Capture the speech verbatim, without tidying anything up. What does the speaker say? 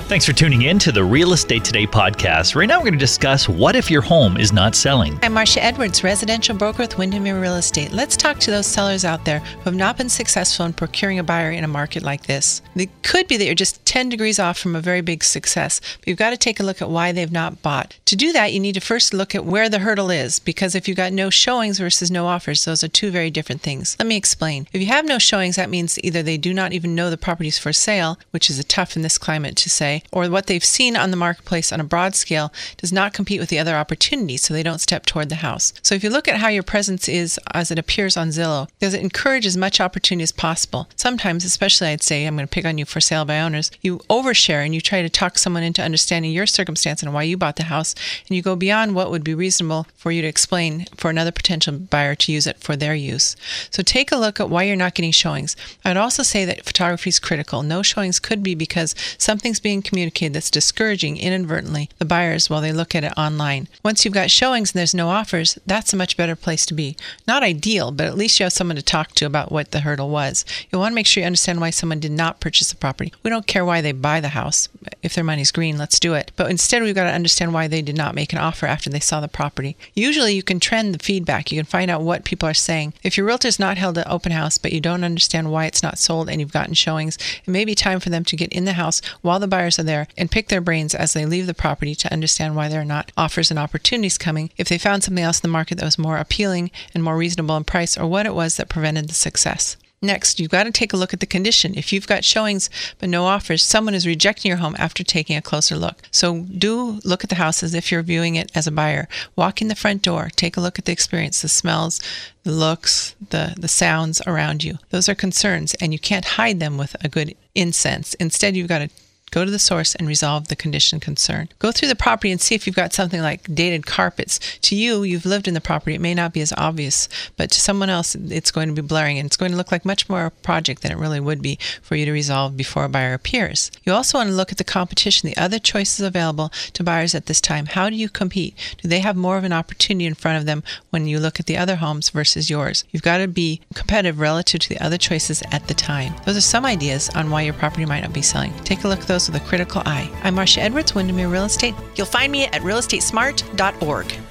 Thanks for tuning in to the Real Estate Today podcast. Right now we're going to discuss what if your home is not selling. I'm Marcia Edwards, residential broker with Windermere Real Estate. Let's talk to those sellers out there who have not been successful in procuring a buyer in a market like this. It could be that you're just ten degrees off from a very big success, but you've got to take a look at why they've not bought. To do that, you need to first look at where the hurdle is, because if you've got no showings versus no offers, those are two very different things. Let me explain. If you have no showings, that means either they do not even know the property's for sale, which is tough in this climate to say, or what they've seen on the marketplace on a broad scale does not compete with the other opportunities, so they don't step toward the house. So if you look at how your presence is as it appears on Zillow, does it encourage as much opportunity as possible? Sometimes, especially I'd say, I'm going to pick on you for sale by owners, you overshare and you try to talk someone into understanding your circumstance and why you bought the house, and you go beyond what would be reasonable for you to explain for another potential buyer to use it for their use. So take a look at why you're not getting showings. I'd also say that photography is critical. No showings could be because something's being communicated that's discouraging inadvertently the buyers while they look at it online. Once you've got showings and there's no offers, that's a much better place to be. Not ideal, but at least you have someone to talk to about what the hurdle was. You'll want to make sure you understand why someone did not purchase the property. We don't care why they buy the house. If their money's green, let's do it. But instead, we've got to understand why they did not make an offer after they saw the property. Usually, you can trend the feedback. You can find out what people are saying. If your realtor's not held an open house, but you don't understand why it's not sold and you've gotten showings, it may be time for them to get in the house while the buyers are there and pick their brains as they leave the property to understand why there are not offers and opportunities coming, if they found something else in the market that was more appealing and more reasonable in price, or what it was that prevented the success. Next, you've got to take a look at the condition. If you've got showings but no offers, someone is rejecting your home after taking a closer look. So do look at the house as if you're viewing it as a buyer. Walk in the front door. Take a look at the experience, the smells, the looks, the, the sounds around you. Those are concerns, and you can't hide them with a good incense. Instead, you've got to go to the source and resolve the condition concern. Go through the property and see if you've got something like dated carpets. To you, you've lived in the property. It may not be as obvious, but to someone else, it's going to be blurring, and it's going to look like much more a project than it really would be for you to resolve before a buyer appears. You also want to look at the competition, the other choices available to buyers at this time. How do you compete? Do they have more of an opportunity in front of them when you look at the other homes versus yours? You've got to be competitive relative to the other choices at the time. Those are some ideas on why your property might not be selling. Take a look at those with a critical eye. I'm Marcia Edwards, Windermere Real Estate. You'll find me at real estate smart dot org.